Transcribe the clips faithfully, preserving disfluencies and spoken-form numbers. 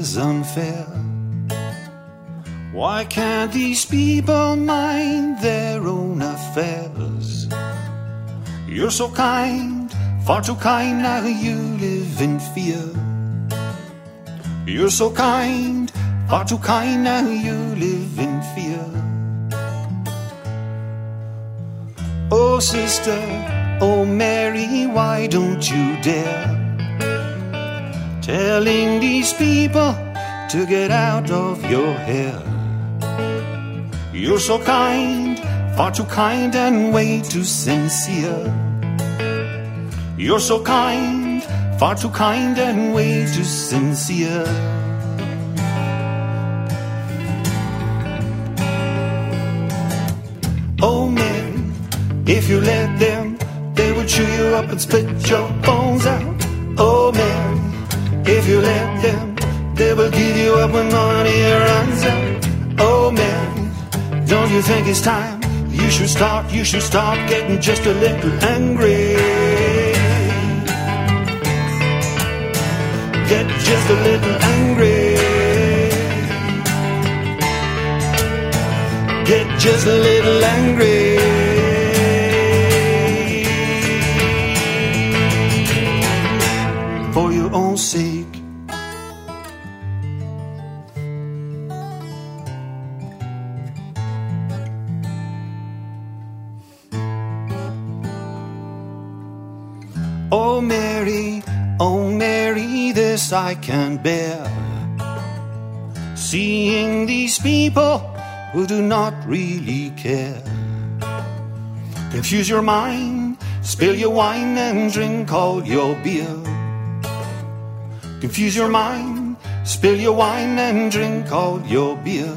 is unfair. Why can't these people mind their own affairs? You're so kind, far too kind, now you live in fear. You're so kind, far too kind, now you live in fear. Oh sister, oh Mary, why don't you dare telling these people to get out of your hair? You're so kind, far too kind and way too sincere. You're so kind, far too kind and way too sincere. Oh Mary, if you let them, they will chew you up and split your bones out. Oh Mary, if you let them, they will give you up when money runs out. Oh Mary, don't you think it's time you should start, you should start getting just a little angry? Get just a little angry. Get just a little angry. For your own sake. Oh Mary, oh Mary, this I can't bear, seeing these people who do not really care. Confuse your mind, spill your wine and drink all your beer. Confuse your mind, spill your wine and drink all your beer.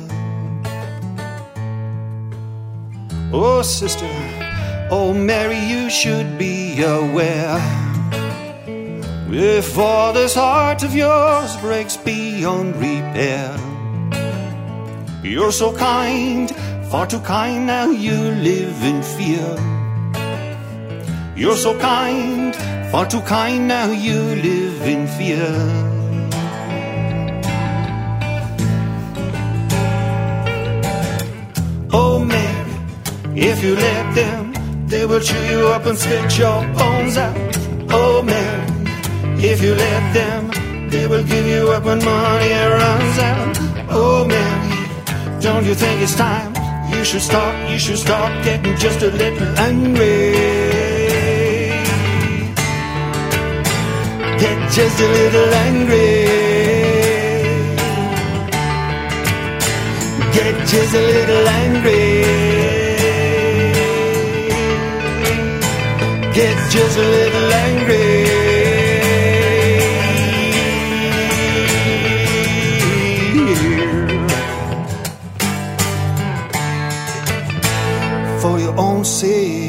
Oh sister, oh Mary, you should be aware, if all this heart of yours breaks beyond repair. You're so kind, far too kind, now you live in fear. You're so kind, far too kind, now you live in fear. Oh Mary, if you let them, they will chew you up and spit your bones out. Oh Mary, if you let them, they will give you up when money runs out. Oh Mary, don't you think it's time you should start, you should start getting just a little angry? Get just a little angry. Get just a little angry. Get just a little angry. For your own sake.